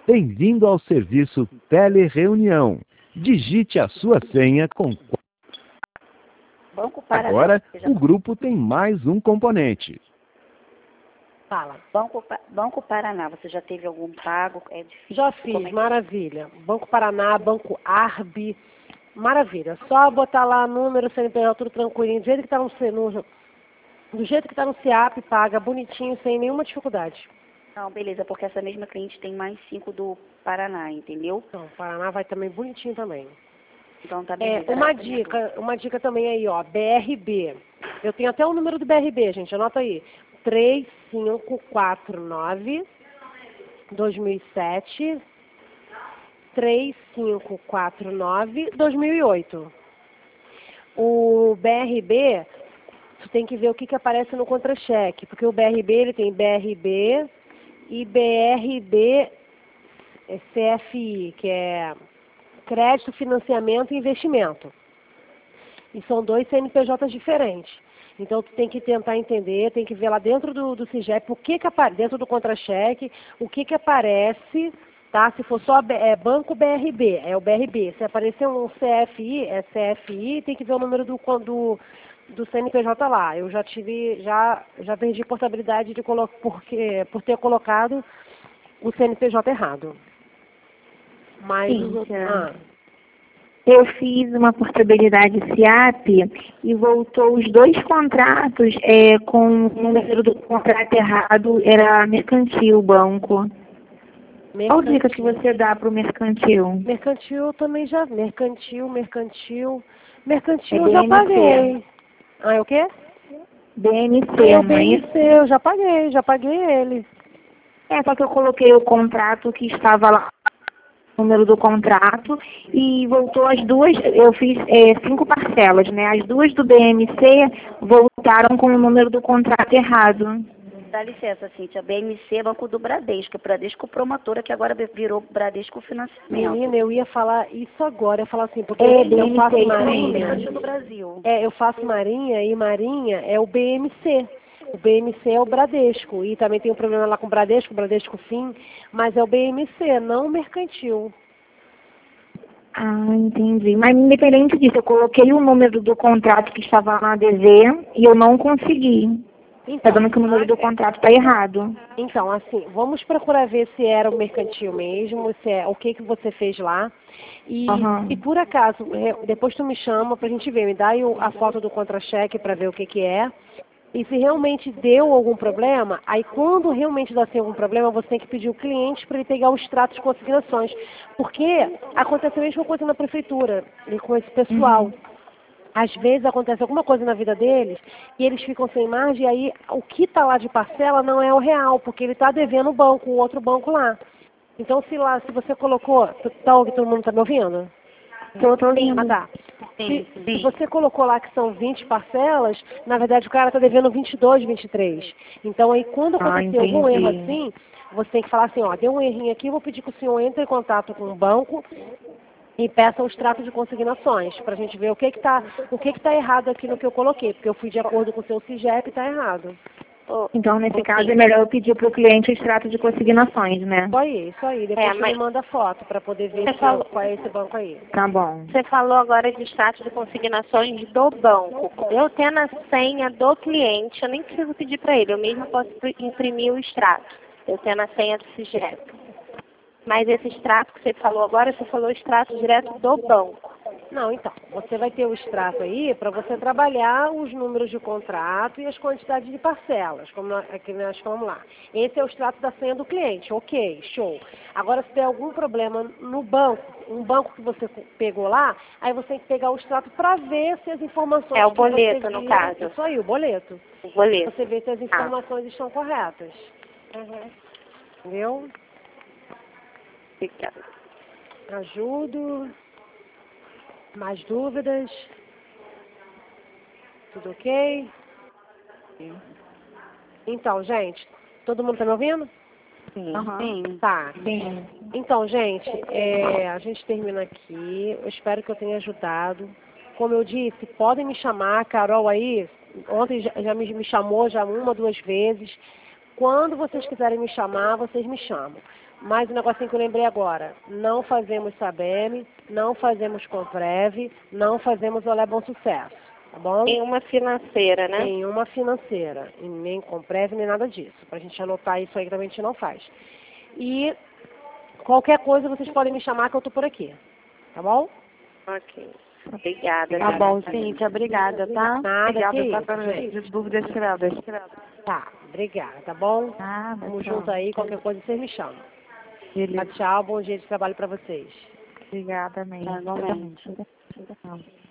Bem-vindo ao serviço Telereunião. Digite a sua senha com... Banco Paraná. Agora, o grupo tem mais um componente. Fala. Banco Paraná, você já teve algum pago? É difícil. Já fiz, maravilha. Banco Paraná, Banco Arbi, maravilha. Só botar lá número, CNPJ, tudo tranquilinho, do jeito que está do jeito que está no CIAP, paga bonitinho, sem nenhuma dificuldade. Não, beleza, porque essa mesma cliente tem mais 5 do Paraná, entendeu? Então, Paraná vai também bonitinho também. Então tá beleza. Uma dica também aí, ó, BRB. Eu tenho até o número do BRB, gente, anota aí. 3549 2007 3549 2008. O BRB, tu tem que ver o que aparece no contra-cheque, porque o BRB, ele tem BRB e BRB CFI, que é Crédito, Financiamento e Investimento. E são dois CNPJs diferentes. Então, tu tem que tentar entender, tem que ver lá dentro do CIGEP, o que aparece, dentro do contra-cheque, o que aparece, tá? Se for só Banco BRB, é o BRB. Se aparecer um CFI, é CFI, tem que ver o número do CNPJ lá. Eu já perdi portabilidade por ter colocado o CNPJ errado. Mas eu fiz uma portabilidade SIAP e voltou os dois contratos com o número do contrato errado, era mercantil, banco. Qual dica que você dá para o mercantil? Mercantil também já. Mercantil eu já paguei. Ah, é o quê? BNC, BNC, eu já paguei ele. Só que eu coloquei o contrato que estava lá, o número do contrato, e voltou as duas, eu fiz 5 parcelas, né? As duas do BMC voltaram com o número do contrato errado. Dá licença, Cíntia. BMC é Banco do Bradesco, Bradesco Promotora, que agora virou Bradesco Financiamento. Menina, eu ia falar isso agora, eu ia falar assim, porque BMC, eu faço marinha. Do Brasil. Eu faço marinha e marinha é o BMC. O BMC é o Bradesco, e também tem um problema lá com o Bradesco Fim, mas é o BMC, não o mercantil. Ah, entendi. Mas independente disso, eu coloquei o número do contrato que estava na ADV e eu não consegui. Está dando que o número do contrato está errado. Então, assim, vamos procurar ver se era o mercantil mesmo, se é o que você fez lá. E se por acaso, depois tu me chama pra gente ver, me dá aí a foto do contra-cheque para ver o que é. E se realmente deu algum problema, aí quando realmente dá algum problema, você tem que pedir o cliente para ele pegar o extrato de consignações. Porque acontece a mesma coisa na prefeitura, e com esse pessoal. Às vezes acontece alguma coisa na vida deles e eles ficam sem margem, e aí o que está lá de parcela não é o real, porque ele está devendo o banco, o outro banco lá. Então se você colocou, todo mundo está me ouvindo? Tô ouvindo. Ah, tá. Se você colocou lá que são 20 parcelas, na verdade o cara está devendo 22, 23. Então aí quando acontecer algum erro assim, você tem que falar assim, ó, deu um errinho aqui, eu vou pedir que o senhor entre em contato com o banco e peça o extrato de consignações, para a gente ver o que está errado aqui no que eu coloquei, porque eu fui de acordo com o seu CIGEP e está errado. Então, nesse caso, é melhor eu pedir para o cliente o extrato de consignações, né? Isso aí. Depois você me manda foto para poder ver qual é esse banco aí. Tá bom. Você falou agora de extrato de consignações do banco. Eu tendo a senha do cliente, eu nem preciso pedir para ele, eu mesmo posso imprimir o extrato. Eu tendo a senha do CIGEP. Mas esse extrato que você falou agora, você falou extrato direto do banco. Não, então, você vai ter o extrato aí para você trabalhar os números de contrato e as quantidades de parcelas, como nós falamos lá. Esse é o extrato da senha do cliente, ok, show. Agora, se der algum problema no banco, um banco que você pegou lá, aí você tem que pegar o extrato para ver se as informações... É o boleto, no caso. Isso aí, o boleto. O boleto. Você vê se as informações estão corretas. Entendeu? Obrigada. Ajudo. Mais dúvidas? Tudo ok? Sim. Então, gente, todo mundo está me ouvindo? Sim. Sim. Tá. Sim. Então, gente, a gente termina aqui. Eu espero que eu tenha ajudado. Como eu disse, podem me chamar. A Carol aí, ontem já me chamou já 1 ou 2 vezes. Quando vocês quiserem me chamar, vocês me chamam. Mais um negocinho que eu lembrei agora. Não fazemos Sabem, não fazemos Comprev, não fazemos Olé Bom Sucesso. Tá bom? Nenhuma financeira, né? Nenhuma financeira. E nem Comprev, nem nada disso. Pra gente anotar isso aí que também a gente não faz. E qualquer coisa vocês podem me chamar que eu tô por aqui. Tá bom? Ok. Obrigada. Tá bom, Cíntia, obrigada, tá? Nada, Obrigada que pelas dúvidas tiradas. Tá, obrigada, tá bom? Nada, Vamos tchau. junto aí, qualquer coisa vocês me chamam. Beleza. Tchau, bom dia de trabalho pra vocês. Obrigada, amém. Tá, igualmente. Tchau.